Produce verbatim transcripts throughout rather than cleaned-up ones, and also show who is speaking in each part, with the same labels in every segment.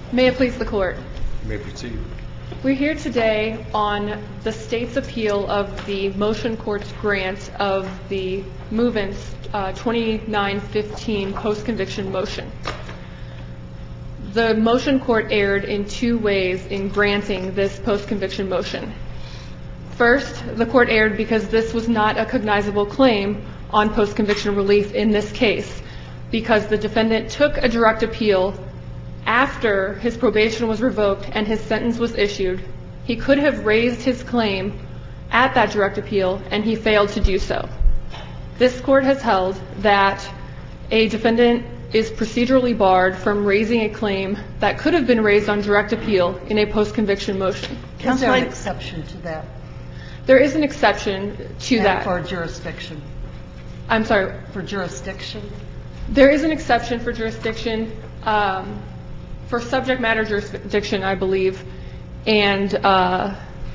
Speaker 1: May it please the Court.
Speaker 2: You may proceed.
Speaker 1: We're here today on the State's appeal of the motion court's grant of the movant's uh, twenty-nine fifteen post-conviction motion. The motion court erred in two ways in granting this post-conviction motion. First, the court erred because this was not a cognizable claim on post-conviction relief in this case, because the defendant took a direct appeal after his probation was revoked and his sentence was issued. He could have raised his claim at that direct appeal, and he failed to do so. This court has held that a defendant is procedurally barred from raising a claim that could have been raised on direct appeal in a post-conviction motion.
Speaker 3: Is there an exception to that?
Speaker 1: There is an exception to
Speaker 3: and
Speaker 1: that.
Speaker 3: For jurisdiction?
Speaker 1: I'm sorry?
Speaker 3: For jurisdiction?
Speaker 1: There is an exception for jurisdiction, um, for subject matter jurisdiction, I believe, and uh,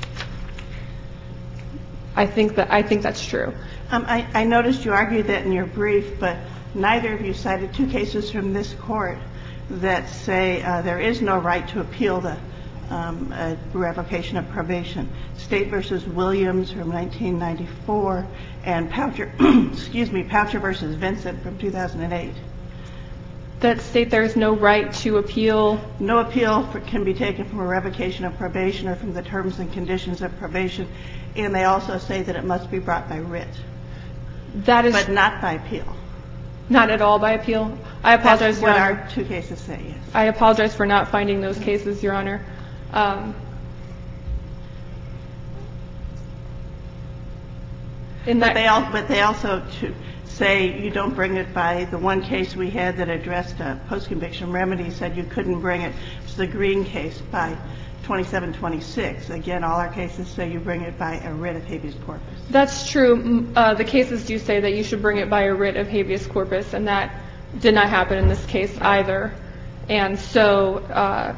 Speaker 1: I think that I think that's true.
Speaker 4: Um, I, I noticed you argued that in your brief, but neither of you cited two cases from this court that say uh, there is no right to appeal the um, uh, revocation of probation. State versus Williams from nineteen ninety-four and Poucher, excuse me, Poucher versus Vincent from two thousand eight.
Speaker 1: That state there is no right to appeal?
Speaker 4: No appeal for, can be taken from a revocation of probation or from the terms and conditions of probation, and they also say that it must be brought by writ.
Speaker 1: That is,
Speaker 4: but not by appeal.
Speaker 1: Not at all by appeal. I apologize.
Speaker 4: That's what
Speaker 1: Your
Speaker 4: our
Speaker 1: Honor.
Speaker 4: two cases say. Yes.
Speaker 1: I apologize for not finding those cases, Your Honor. Um, in that,
Speaker 4: but they all, but they also to say you don't bring it by the one case we had that addressed a post-conviction remedy said you couldn't bring it. It's the Green case by twenty-seven twenty-six. Again, all our cases say you bring it by a writ of habeas corpus.
Speaker 1: That's true. Uh, the cases do say that you should bring it by a writ of habeas corpus, and that did not happen in this case either. And so uh,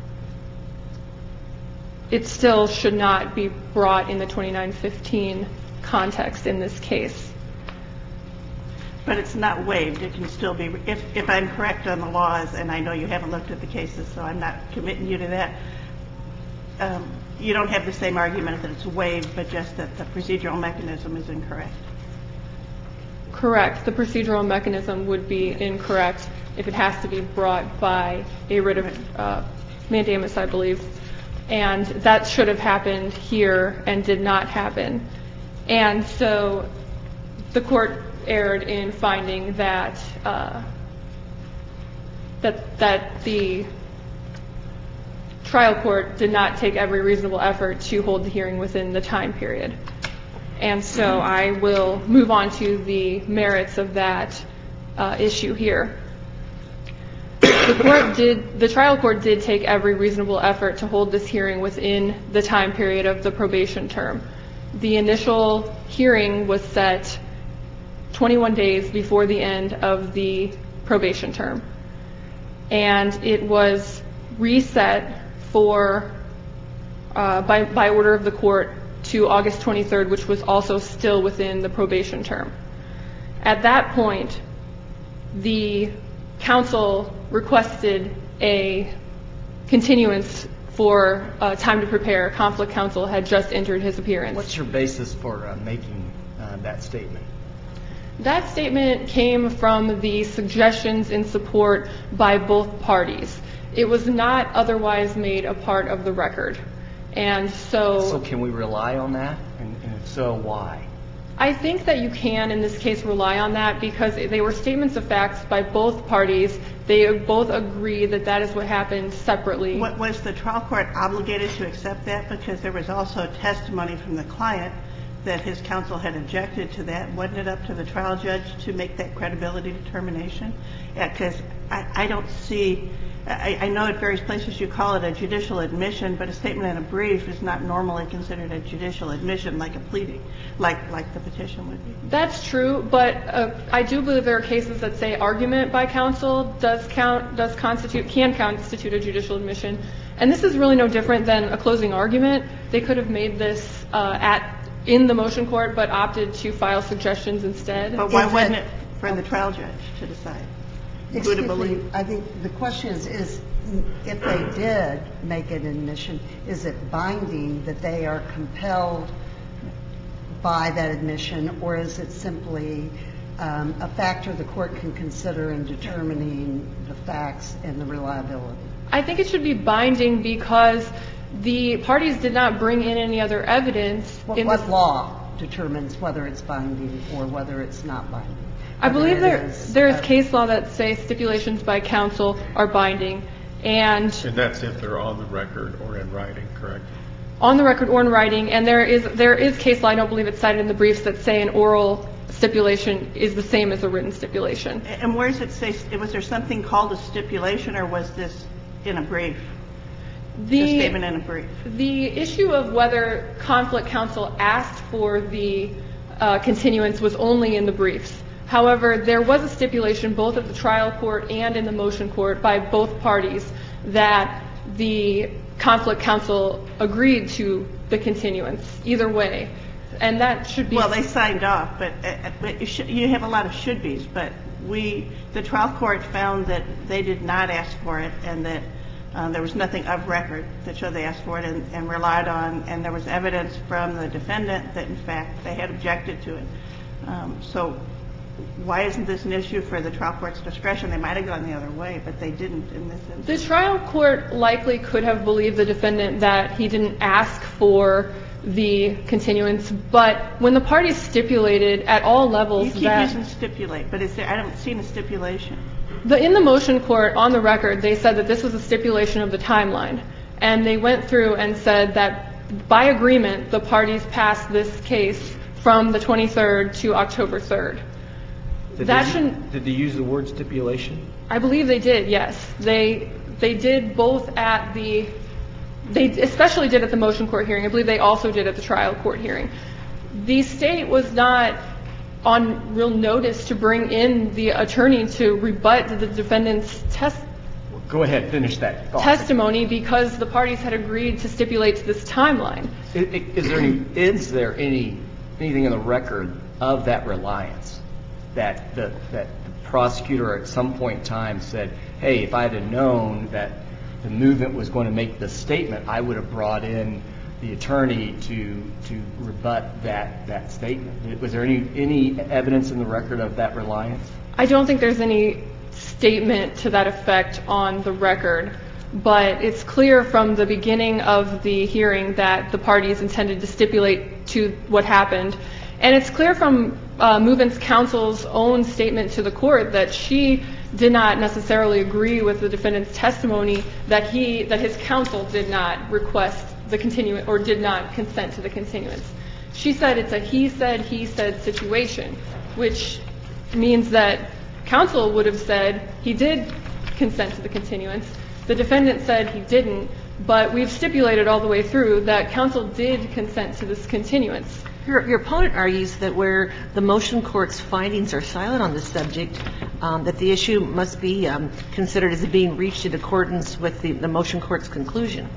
Speaker 1: it still should not be brought in the twenty-nine fifteen context in this case.
Speaker 4: But it's not waived. It can still be, if, if I'm correct on the laws, and I know you haven't looked at the cases, so I'm not committing you to that. Um, you don't have the same argument that it's waived, but just that the procedural mechanism is incorrect.
Speaker 1: Correct. The procedural mechanism would be incorrect if it has to be brought by a writ of uh, mandamus, I believe. And that should have happened here and did not happen. And so the court erred in finding that uh, that that the trial court did not take every reasonable effort to hold the hearing within the time period. And so I will move on to the merits of that uh, issue here. The court did, the trial court did take every reasonable effort to hold this hearing within the time period of the probation term. The initial hearing was set twenty-one days before the end of the probation term, and it was reset for uh, by by order of the court to August twenty-third, which was also still within the probation term. At that point, the counsel requested a continuance for uh, time to prepare. Conflict counsel had just entered his appearance.
Speaker 5: What's your basis for uh, making uh, that statement?
Speaker 1: That statement came from the suggestions in support by both parties. It was not otherwise made a part of the record. And so...
Speaker 5: So can we rely on that? And, and if so, why?
Speaker 1: I think that you can, in this case, rely on that because they were statements of facts by both parties. They both agree that that is what happened separately.
Speaker 4: What, was the trial court obligated to accept that? Because there was also testimony from the client that his counsel had objected to that. Wasn't it up to the trial judge to make that credibility determination? Because I, I don't see... I, I know at various places you call it a judicial admission, but a statement in a brief is not normally considered a judicial admission like a pleading, like like the petition would be.
Speaker 1: That's true, but uh, I do believe there are cases that say argument by counsel does count, does constitute, can constitute a judicial admission. And this is really no different than a closing argument. They could have made this uh, at in the motion court, but opted to file suggestions instead.
Speaker 4: But why wasn't it for the trial judge to decide?
Speaker 3: Excuse me, I think the question is, is if they did make an admission, is it binding that they are compelled by that admission, or is it simply um, a factor the court can consider in determining the facts and the reliability?
Speaker 1: I think it should be binding because the parties did not bring in any other evidence.
Speaker 3: What,
Speaker 1: in
Speaker 3: what
Speaker 1: this,
Speaker 3: law determines whether it's binding or whether it's not binding?
Speaker 1: I
Speaker 3: Whether
Speaker 1: believe
Speaker 3: it
Speaker 1: there
Speaker 3: is,
Speaker 1: there is
Speaker 3: uh,
Speaker 1: case law that say stipulations by counsel are binding, and
Speaker 2: And that's if they're on the record or in writing, correct?
Speaker 1: on the record or in writing. And there is there is case law, I don't believe it's cited in the briefs, that say an oral stipulation is the same as a written stipulation.
Speaker 4: And where does it say, was there something called a stipulation, or was this in a brief?
Speaker 1: The
Speaker 4: The statement in a brief?
Speaker 1: The issue of whether conflict counsel asked for the uh, continuance was only in the briefs. However, there was a stipulation both at the trial court and in the motion court by both parties that the conflict counsel agreed to the continuance either way. And that should be...
Speaker 4: Well, they signed off, but, uh, but you, should, you have a lot of should-bes, but we, the trial court found that they did not ask for it and that uh, there was nothing of record that showed they asked for it and, and relied on, and there was evidence from the defendant that, in fact, they had objected to it. Um, so why isn't this an issue for the trial court's discretion? They might have gone the other way, but they didn't in this instance.
Speaker 1: The trial court likely could have believed the defendant that he didn't ask for the continuance, but when the parties stipulated at all levels
Speaker 4: you keep
Speaker 1: that...
Speaker 4: using stipulate, but is there, I haven't seen a stipulation.
Speaker 1: The, in the motion court, on the record, they said that this was a stipulation of the timeline. And they went through and said that by agreement, the parties passed this case from the twenty-third to October third.
Speaker 6: Did
Speaker 1: That
Speaker 6: they,
Speaker 1: shouldn't...
Speaker 6: Did they use the word stipulation?
Speaker 1: I believe they did, yes. They they did both at the... They especially did at the motion court hearing. I believe they also did at the trial court hearing. The state was not on real notice to bring in the attorney to rebut the defendant's test...
Speaker 5: Go ahead, finish that thought.
Speaker 1: testimony because the parties had agreed to stipulate to this timeline.
Speaker 5: Is, is there any, is there any, anything in the record of that reliance that the, that the prosecutor at some point in time said, hey, if I had known that the movement was going to make this statement, I would have brought in the attorney to to rebut that that statement? Was there any any evidence in the record of that reliance?
Speaker 1: I don't think there's any statement to that effect on the record, but it's clear from the beginning of the hearing that the parties intended to stipulate to what happened. And it's clear from uh, Movement's counsel's own statement to the court that she did not necessarily agree with the defendant's testimony that he that his counsel did not request the continuance or did not consent to the continuance. She said it's a he said, he said situation, which means that counsel would have said he did consent to the continuance. The defendant said he didn't, but we've stipulated all the way through that counsel did consent to this continuance.
Speaker 7: Your, your opponent argues that where the motion court's findings are silent on this subject, um, that the issue must be um, considered as being reached in accordance with the, the motion court's conclusion.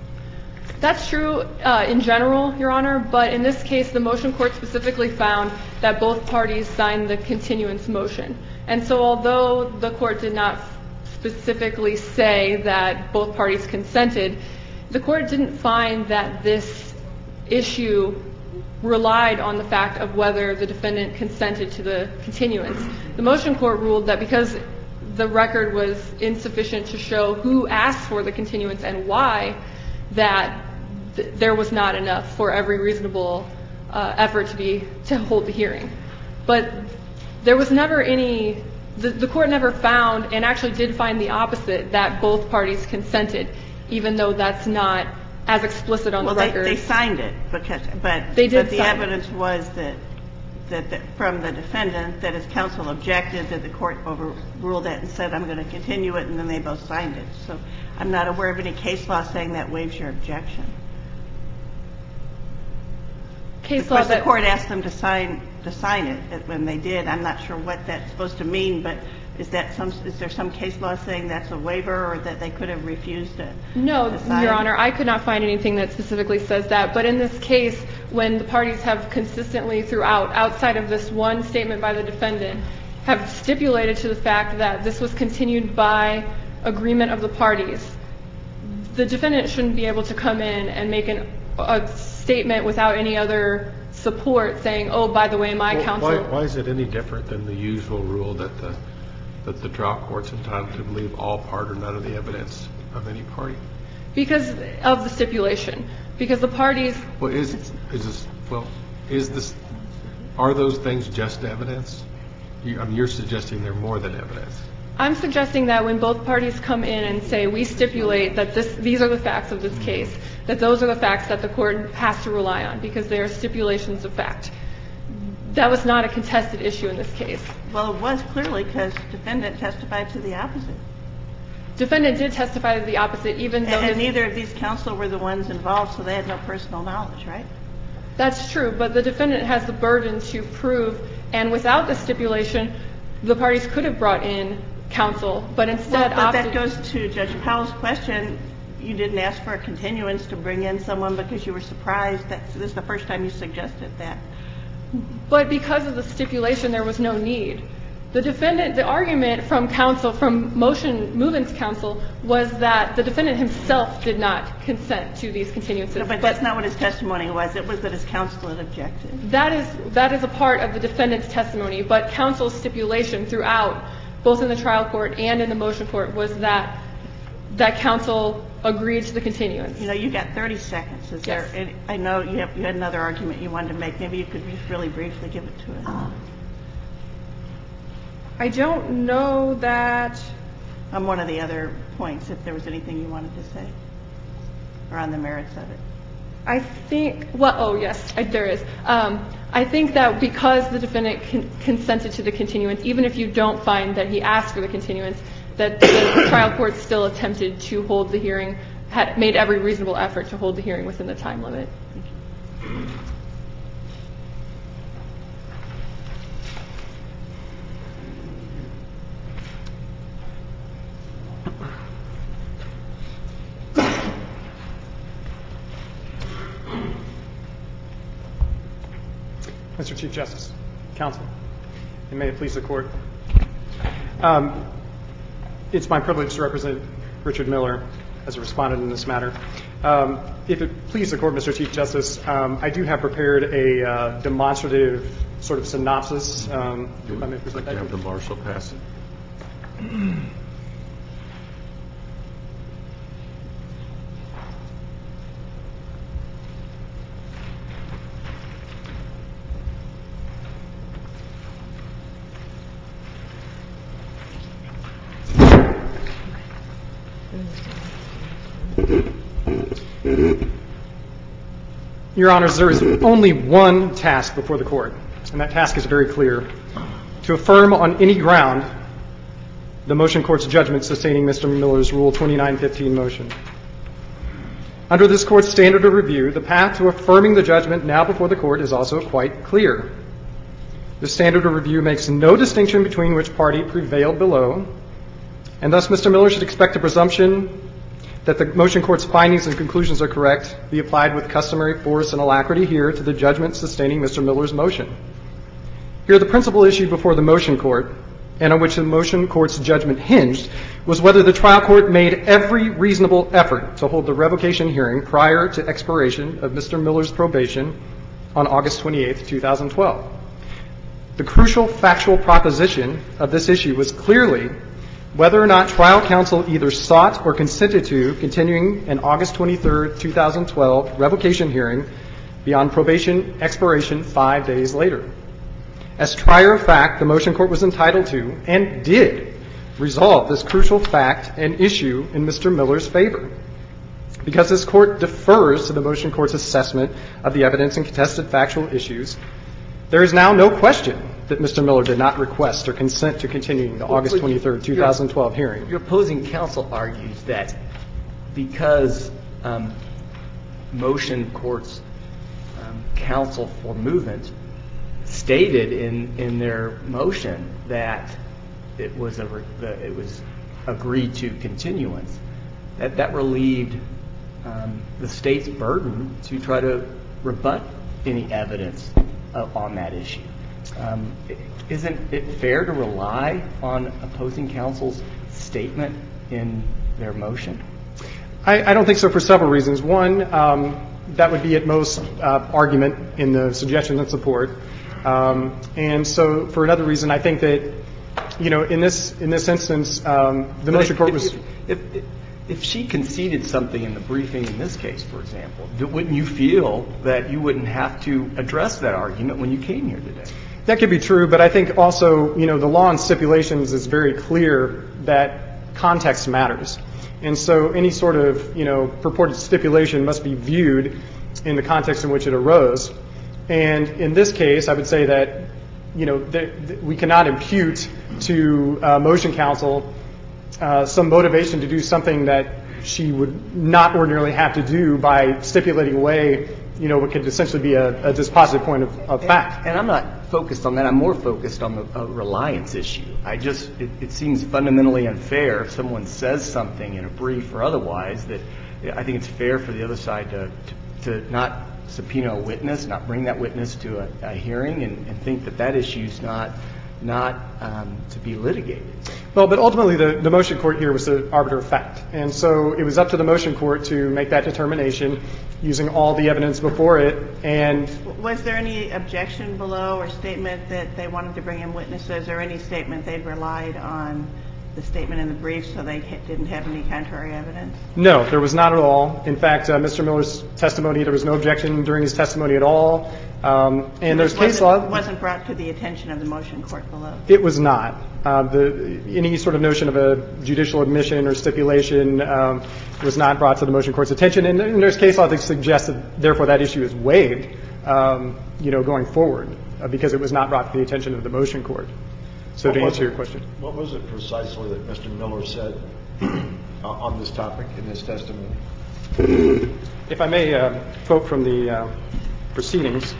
Speaker 1: That's true uh, in general, Your Honor, but in this case, the motion court specifically found that both parties signed the continuance motion. And so although the court did not specifically say that both parties consented, the court didn't find that this issue relied on the fact of whether the defendant consented to the continuance. The motion court ruled that because the record was insufficient to show who asked for the continuance and why, that th- there was not enough for every reasonable uh, effort to be to hold the hearing. But there was never any the, the court never found, and actually did find the opposite, that both parties consented, even though that's not as explicit on
Speaker 4: well,
Speaker 1: the
Speaker 4: they,
Speaker 1: record.
Speaker 4: they signed it, because, but,
Speaker 1: They did
Speaker 4: but the
Speaker 1: sign
Speaker 4: evidence
Speaker 1: it.
Speaker 4: was that, that, that from the defendant that his counsel objected, that the court overruled that and said, I'm going to continue it, and then they both signed it. So I'm not aware of any case law saying that waives your objection.
Speaker 1: Case
Speaker 4: Of
Speaker 1: law
Speaker 4: course, the
Speaker 1: that
Speaker 4: court asked them to sign to sign it when they did. I'm not sure what that's supposed to mean, but is that some is there some case law saying that's a waiver or that they could have refused to?
Speaker 1: No,
Speaker 4: to sign?
Speaker 1: Your Honor, I could not find anything that specifically says that. But in this case, when the parties have consistently throughout, outside of this one statement by the defendant, have stipulated to the fact that this was continued by agreement of the parties, the defendant shouldn't be able to come in and make an, a statement without any other support saying, oh, by the way, my
Speaker 2: Well,
Speaker 1: counsel.
Speaker 2: Why, why is it any different than the usual rule that the that the trial court's entitled to believe all part or none of the evidence of any party?
Speaker 1: Because of the stipulation. Because the parties.
Speaker 2: Well, is is this well is this are those things just evidence? You, I mean, you're suggesting they're more than evidence.
Speaker 1: I'm suggesting that when both parties come in and say we stipulate that this, these are the facts of this case, that those are the facts that the court has to rely on because they are stipulations of fact. That was not a contested issue in this case.
Speaker 4: Well, it was clearly because defendant testified to the opposite.
Speaker 1: Defendant did testify to the opposite, even though
Speaker 4: And
Speaker 1: his,
Speaker 4: neither of these counsel were the ones involved, so they had no personal knowledge, right?
Speaker 1: That's true, but the defendant has the burden to prove, and without the stipulation, the parties could have brought in counsel, but instead
Speaker 4: well, but
Speaker 1: opted.
Speaker 4: that goes to Judge Powell's question. You didn't ask for a continuance to bring in someone because you were surprised that this is the first time you suggested that.
Speaker 1: But because of the stipulation, there was no need. The defendant, the argument from counsel, from motion movements counsel, was that the defendant himself did not consent to these continuances.
Speaker 4: No, but that's not what his testimony was. It was that his counsel had objected.
Speaker 1: That is that is a part of the defendant's testimony, but counsel's stipulation throughout, both in the trial court and in the motion court, was that that counsel agreed to the continuance.
Speaker 4: You know, you got thirty seconds. Is
Speaker 1: Yes.
Speaker 4: there any, I know you have you had another argument you wanted to make. Maybe you could just really briefly give it to us.
Speaker 1: I don't know that.
Speaker 4: On one of the other points, if there was anything you wanted to say, or on the merits of it.
Speaker 1: I think, well, oh, yes, I, there is. Um, I think that because the defendant con- consented to the continuance, even if you don't find that he asked for the continuance, that the trial court still attempted to hold the hearing, had made every reasonable effort to hold the hearing within the time limit. Thank you.
Speaker 8: Mister Chief Justice, counsel, and may it please the court. Um, it's my privilege to represent Richard Miller as a respondent in this matter. Um, if it please the court, Mister Chief Justice, um, I do have prepared a uh, demonstrative sort of synopsis. Um, if I may present that.
Speaker 2: Have the marshal pass it.
Speaker 8: Your Honors, there is only one task before the court, and that task is very clear: to affirm on any ground the motion court's judgment sustaining Mister Miller's Rule twenty-nine fifteen motion. Under this court's standard of review, the path to affirming the judgment now before the court is also quite clear. The standard of review makes no distinction between which party prevailed below, and thus Mister Miller should expect a presumption that the motion court's findings and conclusions are correct be applied with customary force and alacrity here to the judgment sustaining Mister Miller's motion. Here, the principal issue before the motion court, and on which the motion court's judgment hinged, was whether the trial court made every reasonable effort to hold the revocation hearing prior to expiration of Mister Miller's probation on August twenty-eighth, two thousand twelve. The crucial factual proposition of this issue was clearly whether or not trial counsel either sought or consented to continuing an August twenty-third, two thousand twelve revocation hearing beyond probation expiration five days later. As trier of fact, the motion court was entitled to, and did, resolve this crucial fact and issue in Mister Miller's favor. Because this court defers to the motion court's assessment of the evidence and contested factual issues, there is now no question that Mister Miller did not request or consent to continuing the August twenty-third, two thousand twelve hearing.
Speaker 5: Your opposing counsel argues that because um, motion court's um, counsel for movement stated in, in their motion that it was a re- it was agreed to continuance, that that relieved um, the state's burden to try to rebut any evidence uh, on that issue. Um, isn't it fair to rely on opposing counsel's statement in their motion?
Speaker 8: I, I don't think so for several reasons. One, um, that would be at most uh, argument in the suggestion and support. Um, and so for another reason, I think that, you know, in this in this instance, um, the
Speaker 5: but
Speaker 8: motion
Speaker 5: if,
Speaker 8: court
Speaker 5: if,
Speaker 8: was...
Speaker 5: If, if, if she conceded something in the briefing in this case, for example, wouldn't you feel that you wouldn't have to address that argument when you came here today?
Speaker 8: That could be true, but I think also, you know, the law on stipulations is very clear that context matters. And so any sort of, you know, purported stipulation must be viewed in the context in which it arose. And in this case, I would say that, you know, th- th- we cannot impute to uh, motion counsel uh, some motivation to do something that she would not ordinarily have to do by stipulating away, you know, what could essentially be a, a dispositive point of, of fact.
Speaker 5: And, and I'm not focused on that. I'm more focused on the uh, reliance issue. I just, it, it seems fundamentally unfair if someone says something in a brief or otherwise that I think it's fair for the other side to, to, to not subpoena a witness, not bring that witness to a, a hearing, and, and think that that issue is not not um, to be litigated.
Speaker 8: Well, but ultimately the, the motion court here was the arbiter of fact. And so it was up to the motion court to make that determination using all the evidence before it. And
Speaker 4: was there any objection below or statement that they wanted to bring in witnesses, or any statement they'd relied on the statement in the brief so they didn't have any contrary evidence?
Speaker 8: No, there was not at all. In fact, uh, Mister Miller's testimony, there was no objection during his testimony at all. Um, and there's case law.
Speaker 4: It wasn't brought to the attention of the motion court below?
Speaker 8: It was not. Uh, the, any sort of notion of a judicial admission or stipulation um, was not brought to the motion court's attention. And, and there's case law that suggests that, therefore, that issue is waived, um, you know, going forward, uh, because it was not brought to the attention of the motion court. So
Speaker 9: what
Speaker 8: to answer
Speaker 9: it,
Speaker 8: your question.
Speaker 9: What was it precisely that Mister Miller said uh, on this topic in his testimony?
Speaker 8: If I may uh, quote from the uh, proceedings.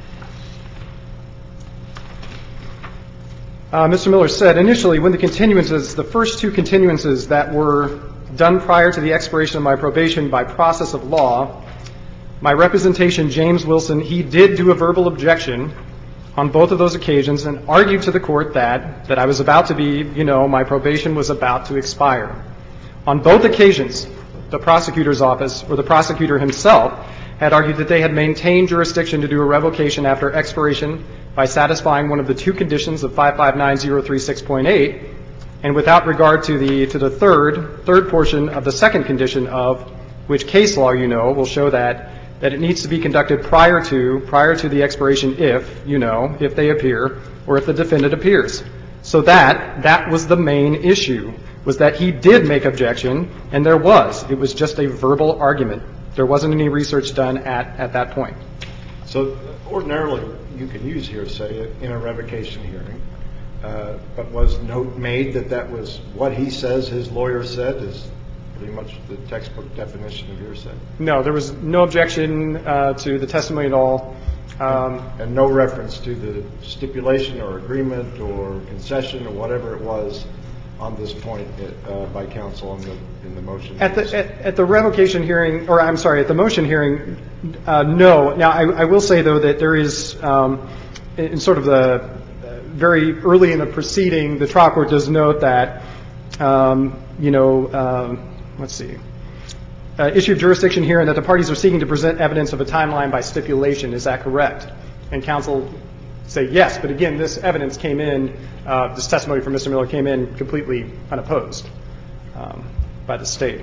Speaker 8: Uh, Mister Miller said, initially, when the continuances, the first two continuances that were done prior to the expiration of my probation by process of law, my representation, James Wilson, he did do a verbal objection on both of those occasions and argued to the court that, that I was about to be, you know, my probation was about to expire. On both occasions, the prosecutor's office or the prosecutor himself had argued that they had maintained jurisdiction to do a revocation after expiration by satisfying one of the two conditions of five five nine zero three six point eight, and without regard to the to the third third portion of the second condition, of which case law, you know, will show that that it needs to be conducted prior to prior to the expiration if, you know, if they appear or if the defendant appears. So that that was the main issue, was that he did make objection, and there was. It was just a verbal argument. There wasn't any research done at, at that point.
Speaker 9: So ordinarily you can use hearsay in a revocation hearing, uh, but was note made that that was what he says his lawyer said is pretty much the textbook definition of hearsay?
Speaker 8: No, there was no objection uh, to the testimony at all. Um,
Speaker 9: and, and no reference to the stipulation or agreement or concession or whatever it was on this point uh, by counsel in the, in the motion?
Speaker 8: At the, at, at the revocation hearing, or I'm sorry, at the motion hearing, uh, no. Now, I, I will say, though, that there is, um, in sort of the uh, very early in the proceeding, the trial court does note that, um, you know, um, let's see, uh, issue of jurisdiction here, and that the parties are seeking to present evidence of a timeline by stipulation. Is that correct? And counsel say yes, but again, this evidence came in, uh, this testimony from Mister Miller came in completely unopposed um, by the state.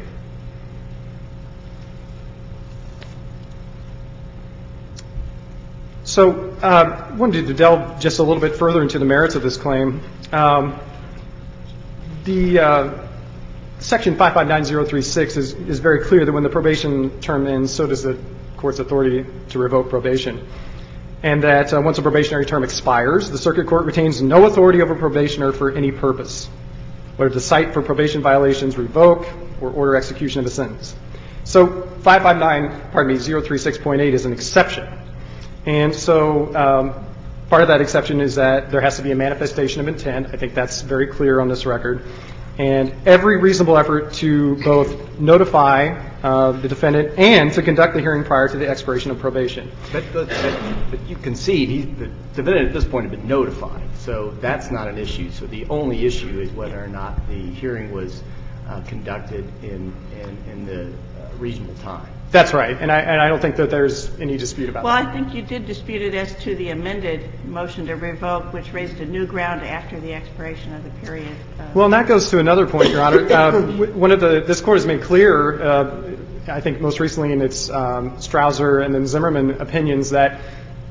Speaker 8: So I uh, wanted to delve just a little bit further into the merits of this claim. Um, the uh, Section five five nine zero three six is, is very clear that when the probation term ends, so does the court's authority to revoke probation. And that uh, once a probationary term expires, the circuit court retains no authority over probationer for any purpose, whether to cite for probation violations, revoke, or order execution of a sentence. So five five nine, pardon me, zero three six point eight is an exception. And so um, part of that exception is that there has to be a manifestation of intent. I think that's very clear on this record. And every reasonable effort to both notify uh, the defendant and to conduct the hearing prior to the expiration of probation.
Speaker 5: But, but, but you concede he, the defendant at this point had been notified, so that's not an issue. So the only issue is whether or not the hearing was uh, conducted in, in, in the uh, reasonable time.
Speaker 8: That's right, and I, and I don't think that there's any dispute about
Speaker 4: well,
Speaker 8: that.
Speaker 4: Well, I think you did dispute it as to the amended motion to revoke, which raised a new ground after the expiration of the period. Of
Speaker 8: well, and that goes to another point, Your Honor. Uh, one of the, this Court has made clear, uh, I think most recently in its um, Strouser and then Zimmerman opinions, that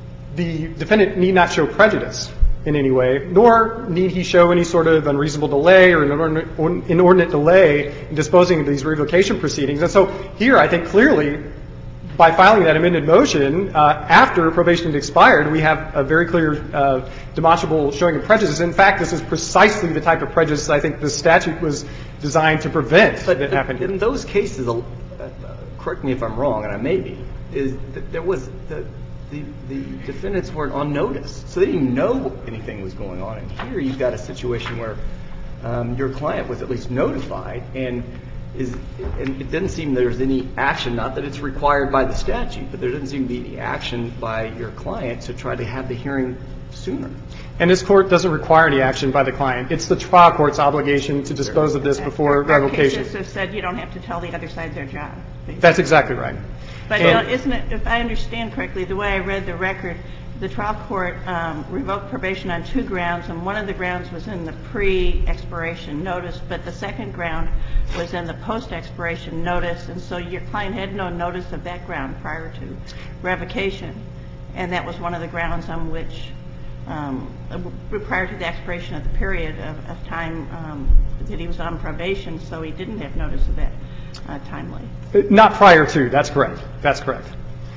Speaker 8: the defendant need not show prejudice in any way, nor need he show any sort of unreasonable delay or inordinate, inordinate delay in disposing of these revocation proceedings. And so here, I think clearly, by filing that amended motion, uh, after probation had expired, we have a very clear uh, demonstrable showing of prejudice. In fact, this is precisely the type of prejudice I think the statute was designed to prevent
Speaker 5: but
Speaker 8: that
Speaker 5: the,
Speaker 8: happened here.
Speaker 5: In those cases, uh, correct me if I'm wrong, and I may be, is that there was the The, the defendants weren't on notice, so they didn't know anything was going on. And here you've got a situation where um, your client was at least notified, and is and it doesn't seem there's any action, not that it's required by the statute, but there doesn't seem to be any action by your client to try to have the hearing sooner.
Speaker 8: And this Court doesn't require any action by the client. It's the trial court's obligation to dispose of this before
Speaker 4: our,
Speaker 8: revocation.
Speaker 4: Our cases have said you don't have to tell the other side their job. Basically.
Speaker 8: That's exactly right.
Speaker 4: But you know, isn't it, if I understand correctly, the way I read the record, the trial court um, revoked probation on two grounds, and one of the grounds was in the pre-expiration notice, but the second ground was in the post-expiration notice, and so your client had no notice of that ground prior to revocation, and that was one of the grounds on which, um, prior to the expiration of the period of, of time um, that he was on probation, so he didn't have notice of that. Uh, timely.
Speaker 8: Not prior to. That's correct. That's correct.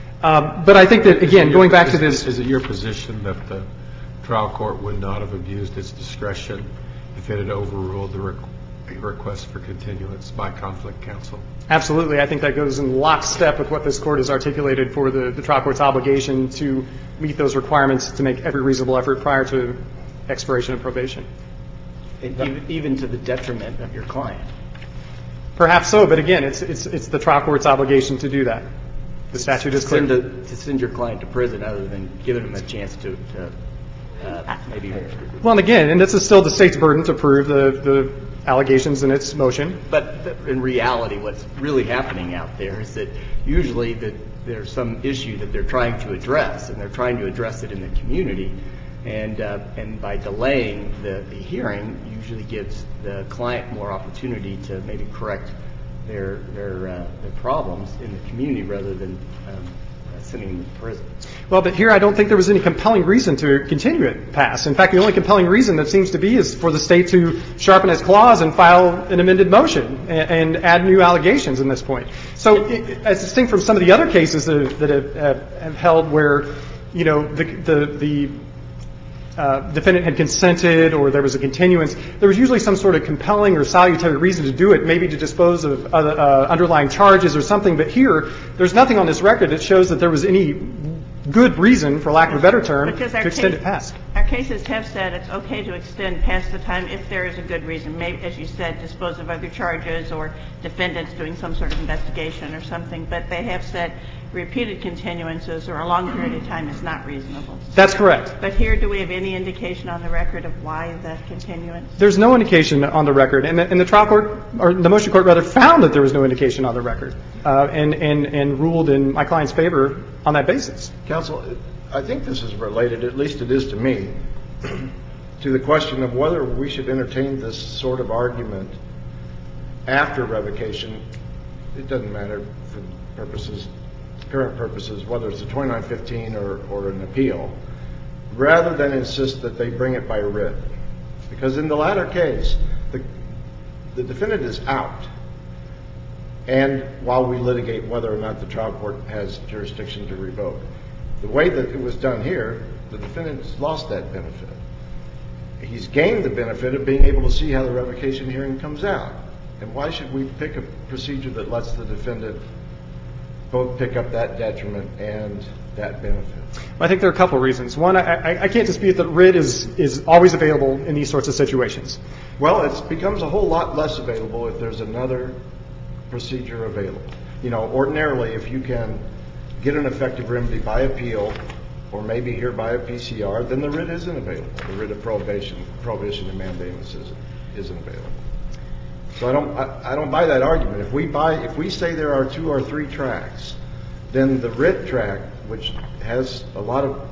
Speaker 8: Um, but I think that, again, going back to this.
Speaker 2: Is it your position that the trial court would not have abused its discretion if it had overruled the requ- request for continuance by conflict counsel?
Speaker 8: Absolutely. I think that goes in lockstep with what this Court has articulated for the, the trial court's obligation to meet those requirements to make every reasonable effort prior to expiration of probation.
Speaker 5: And even, even to the detriment of your client.
Speaker 8: Perhaps so, but again, it's it's it's the trial court's obligation to do that. The statute is clear.
Speaker 5: To, to send your client to prison other than giving him a chance to, to uh, maybe.
Speaker 8: Well, and again, and this is still the state's burden to prove the, the allegations in its motion.
Speaker 5: But in reality, what's really happening out there is that usually that there's some issue that they're trying to address, and they're trying to address it in the community. And uh, and by delaying the, the hearing, usually gives the client more opportunity to maybe correct their their, uh, their problems in the community rather than um, sending them to prison.
Speaker 8: Well, but here I don't think there was any compelling reason to continue it past. In fact, the only compelling reason that seems to be is for the state to sharpen its claws and file an amended motion and, and add new allegations in this point. So it, as distinct from some of the other cases that have, that have, have, have held where, you know, the the, the Uh, defendant had consented or there was a continuance, there was usually some sort of compelling or salutary reason to do it, maybe to dispose of uh, uh, underlying charges or something. But here, there's nothing on this record that shows that there was any good reason, for lack of a better term, to extend it past.
Speaker 4: Our cases have said it's okay to extend past the time if there is a good reason. Maybe, as you said, dispose of other charges or defendants doing some sort of investigation or something. But they have said repeated continuances or a long period of time is not reasonable.
Speaker 8: That's correct.
Speaker 4: But here, do we have any indication on the record of why the continuance?
Speaker 8: There's no indication on the record. And the, and the trial court, or the motion court rather, found that there was no indication on the record uh, and, and, and ruled in my client's favor on that basis.
Speaker 9: Counsel, I think this is related, at least it is to me, to the question of whether we should entertain this sort of argument after revocation. It doesn't matter for purposes, current purposes, whether it's a twenty-nine fifteen or, or an appeal, rather than insist that they bring it by writ. Because in the latter case, the, the defendant is out. And while we litigate whether or not the trial court has jurisdiction to revoke, the way that it was done here, the defendant's lost that benefit. He's gained the benefit of being able to see how the revocation hearing comes out. And why should we pick a procedure that lets the defendant both pick up that detriment and that benefit?
Speaker 8: I think there are a couple of reasons. One, I, I, I can't dispute that writ is, is always available in these sorts of situations.
Speaker 9: Well, it becomes a whole lot less available if there's another procedure available. You know, ordinarily, if you can get an effective remedy by appeal or maybe here by a P C R, then the writ isn't available. The writ of prohibition, prohibition and mandamus isn't, isn't available. So I don't, I, I don't buy that argument. If we buy, if we say there are two or three tracks, then the writ track, which has a lot of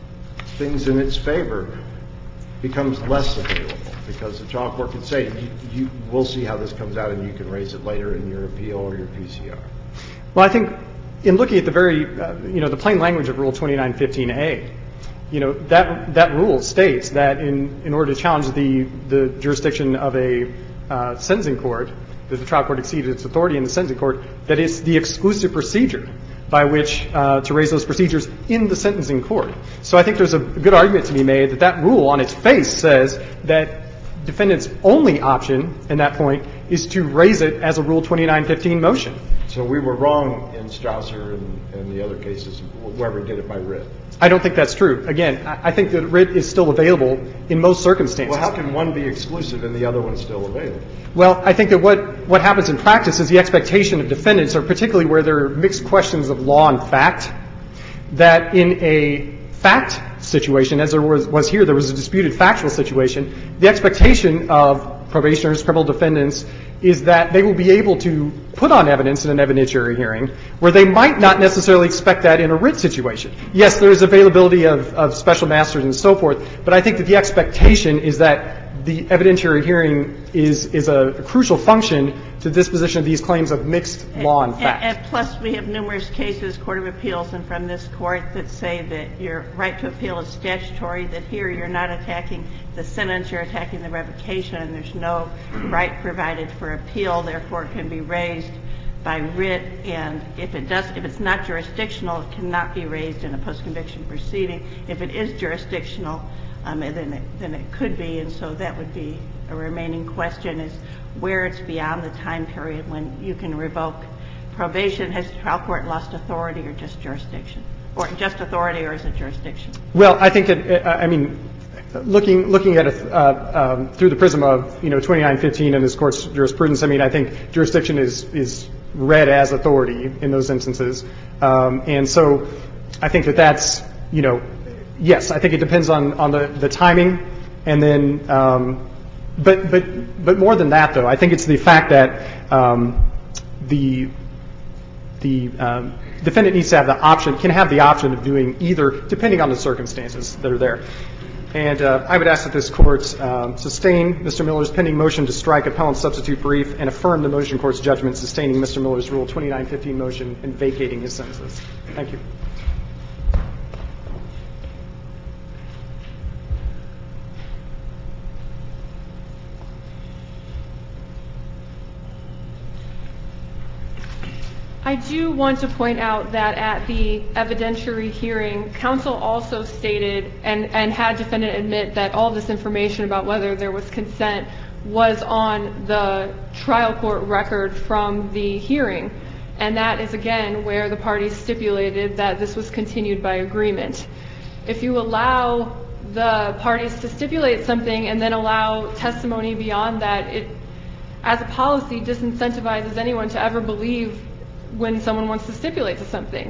Speaker 9: things in its favor, becomes less available because the trial court can say, you, you, we'll see how this comes out and you can raise it later in your appeal or your P C R.
Speaker 8: Well, I think in looking at the very, uh, you know, the plain language of Rule twenty-nine fifteen A, you know, that that rule states that in, in order to challenge the, the jurisdiction of a uh, sentencing court, that the trial court exceeded its authority in the sentencing court, that it's the exclusive procedure by which uh, to raise those procedures in the sentencing court. So I think there's a good argument to be made that that rule on its face says that defendant's only option in that point is to raise it as a Rule twenty-nine fifteen motion.
Speaker 9: So we were wrong in Strausser and, and the other cases, whoever did it by writ.
Speaker 8: I don't think that's true. Again, I think that writ is still available in most circumstances.
Speaker 9: Well, how can one be exclusive and the other one still available?
Speaker 8: Well, I think that what, what happens in practice is the expectation of defendants, or particularly where there are mixed questions of law and fact, that in a fact situation, as there was, was here, there was a disputed factual situation, the expectation of probationers, criminal defendants, is that they will be able to put on evidence in an evidentiary hearing where they might not necessarily expect that in a writ situation. Yes, there is availability of, of special masters and so forth, but I think that the expectation is that the evidentiary hearing is, is a crucial function to the disposition of these claims of mixed law and fact.
Speaker 4: And, and plus, we have numerous cases, Court of Appeals and from this court, that say that your right to appeal is statutory, that here you're not attacking the sentence, you're attacking the revocation, and there's no right provided for appeal, therefore it can be raised by writ, and if it does, if it's not jurisdictional, it cannot be raised in a post-conviction proceeding. If it is jurisdictional, um, then it, then it could be, and so that would be a remaining question, is where it's beyond the time period when you can revoke probation. Has the trial court lost authority or just jurisdiction? Or just authority or is it jurisdiction?
Speaker 8: Well, I think it, I mean, looking looking at it uh, um, through the prism of, you know, twenty-nine fifteen and this court's jurisprudence, I mean, I think jurisdiction is is read as authority in those instances. Um, and so I think that that's, you know, yes, I think it depends on, on the, the timing. And then, um, but, but, but more than that, though, I think it's the fact that um, the, the um, defendant needs to have the option, can have the option of doing either, depending on the circumstances that are there. And uh, I would ask that this Court um, sustain Mister Miller's pending motion to strike appellant's substitute brief and affirm the motion court's judgment sustaining Mister Miller's Rule twenty-nine fifteen motion and vacating his sentences. Thank you.
Speaker 1: I do want to point out that at the evidentiary hearing, counsel also stated and, and had defendant admit that all this information about whether there was consent was on the trial court record from the hearing. And that is, again, where the parties stipulated that this was continued by agreement. If you allow the parties to stipulate something and then allow testimony beyond that, it, as a policy, disincentivizes anyone to ever believe when someone wants to stipulate to something.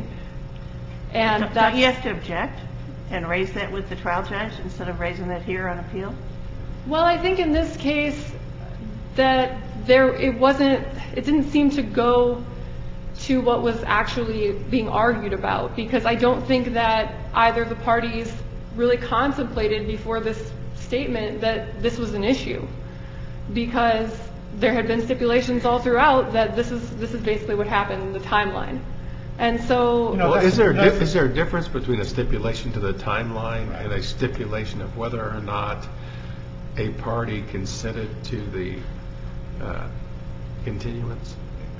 Speaker 1: And
Speaker 4: Don't
Speaker 1: that
Speaker 4: you have to object and raise that with the trial judge instead of raising that here on appeal?
Speaker 1: Well, I think in this case that there it wasn't it didn't seem to go to what was actually being argued about, because I don't think that either of the parties really contemplated before this statement that this was an issue, because there had been stipulations all throughout that this is this is basically what happened in the timeline. And so
Speaker 2: well, is there a dif- is there a difference between a stipulation to the timeline and a stipulation of whether or not a party consented to the uh, continuance?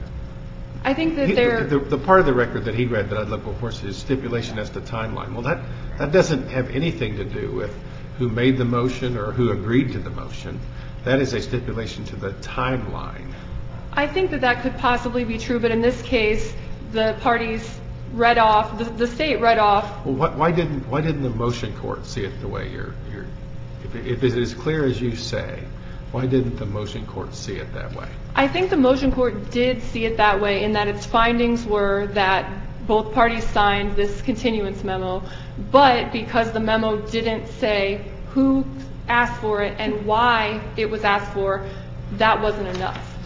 Speaker 1: I think that
Speaker 2: he,
Speaker 1: there
Speaker 2: the, the part of the record that he read that I'd look before is stipulation as to timeline. Well, that that doesn't have anything to do with who made the motion or who agreed to the motion. That is a stipulation to the timeline.
Speaker 1: I think that that could possibly be true, but in this case, the parties read off, the, the state read off.
Speaker 2: Well, what, why didn't why didn't the motion court see it the way you're, you're if, it, if it is clear as you say, why didn't the motion court see it that way?
Speaker 1: I think the motion court did see it that way in that its findings were that both parties signed this continuance memo, but because the memo didn't say who asked for it and why it was asked for, that wasn't enough.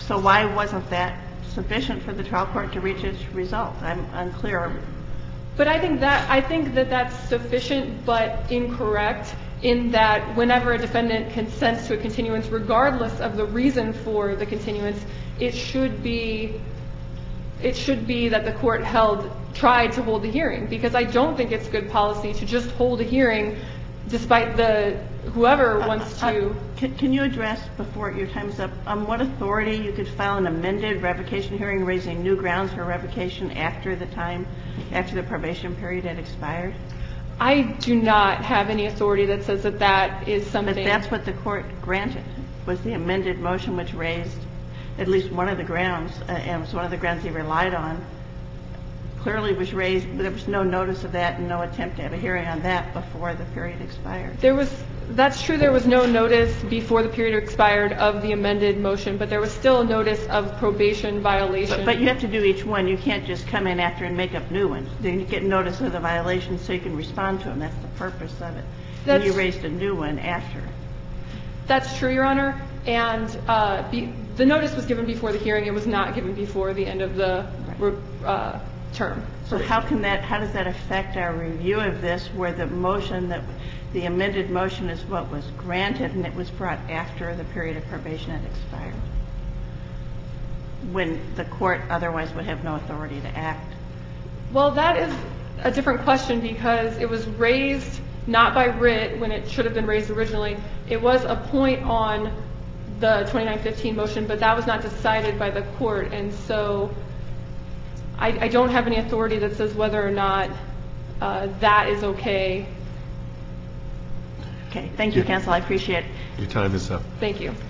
Speaker 4: So why wasn't that sufficient for the trial court to reach its result? I'm unclear.
Speaker 1: But I think that I think that that's sufficient but incorrect in that whenever a defendant consents to a continuance, regardless of the reason for the continuance, it should be it should be that the court held tried to hold the hearing, because I don't think it's good policy to just hold a hearing despite the whoever wants to.
Speaker 4: Uh, uh, can, can you address before your time is up on what authority you could file an amended revocation hearing raising new grounds for revocation after the time after the probation period had expired?
Speaker 1: I do not have any authority that says that that is something.
Speaker 4: But that's what the court granted, was the amended motion which raised at least one of the grounds, uh, and was one of the grounds he relied on. Clearly was raised, but there was no notice of that and no attempt to have a hearing on that before the period expired.
Speaker 1: There was, that's true, there was no notice before the period expired of the amended motion, but there was still a notice of probation violation.
Speaker 4: But, but you have to do each one. You can't just come in after and make up new ones. Then you get notice of the violation so you can respond to them. That's the purpose of it. And you raised a new one after.
Speaker 1: That's true, Your Honor. And uh, be, the notice was given before the hearing. It was not given before the end of the uh, term.
Speaker 4: So how can that, how does that affect our review of this, where the motion that, the amended motion is what was granted and it was brought after the period of probation had expired, when the court otherwise would have no authority to act?
Speaker 1: Well, that is a different question, because it was raised not by writ when it should have been raised originally. It was a point on the twenty-nine fifteen motion, but that was not decided by the court. And so I, I don't have any authority that says whether or not uh, that is okay.
Speaker 4: Okay. Thank you, counsel. I appreciate it.
Speaker 2: Your time is up.
Speaker 1: Thank you.